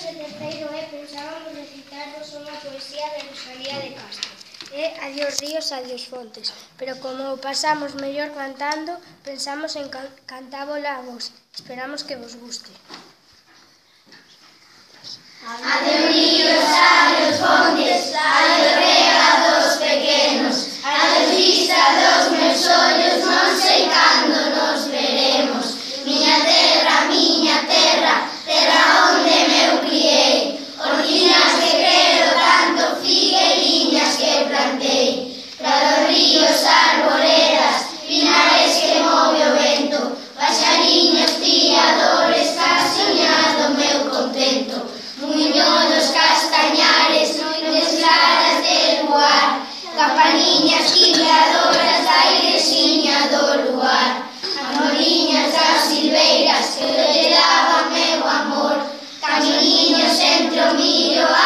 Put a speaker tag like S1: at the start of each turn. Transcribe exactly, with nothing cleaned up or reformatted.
S1: de terceiro E pensábamos recitarvos unha poesía de Rosalía de Castro. É Adiós ríos, adiós fontes, pero como o pasamos mellor cantando, pensamos en can cantábola a vos. Esperamos que vos guste.
S2: Adiós ríos, adiós fontes, adiós regados pequenos, adiós vista dos meus ollos, non sei cando nos veremos. Miña terra, miña terra, terra onde meu criei, orquiñas que quero tanto, figueiriñas que plantei, prados, ríos, arboredas, pinares que move o vento, paxariños, triadores, casoñado meu contento, muñodos, castañares, noites claras de luar, campaniñas quilladoras da igresiña do luar, amoriñas das silveiras que lle daban meu amor, camiñiños entre o millo,